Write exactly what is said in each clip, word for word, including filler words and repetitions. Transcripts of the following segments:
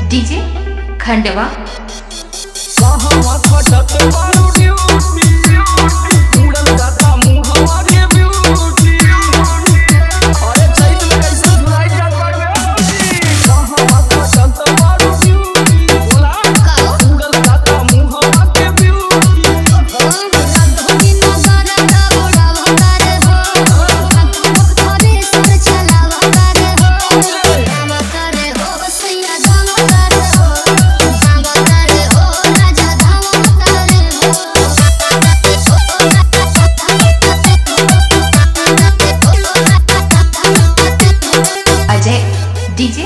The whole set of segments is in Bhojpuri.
DJ Khandwa DJ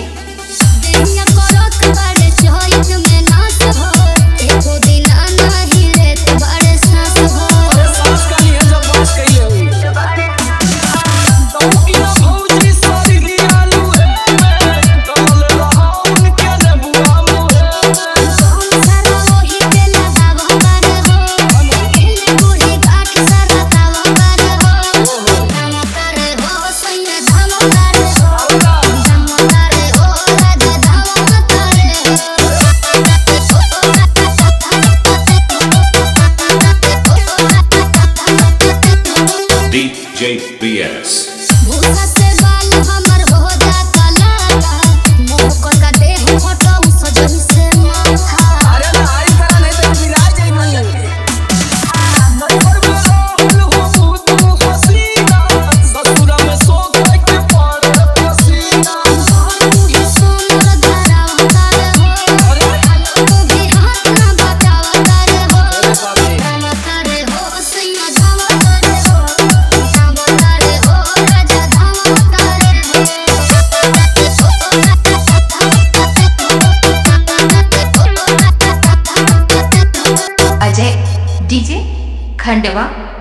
J B S भूसा से बाल हमर हो जाता लाला मोह कर का देह फोटो सजन से माथा अरे नारी करा नहीं तो गिरा जाई मन नंबर में रोल हो तू हसीना ससुरा में सोच के पड़ पसीना तू ही सोनर धरा उतार हो तू भी हाथ ना बतावा तार हो हम तारे हो सैया धावा तारे हो धावा तारे हो राजा धावा तारे हो अजय डीजे खंडवा।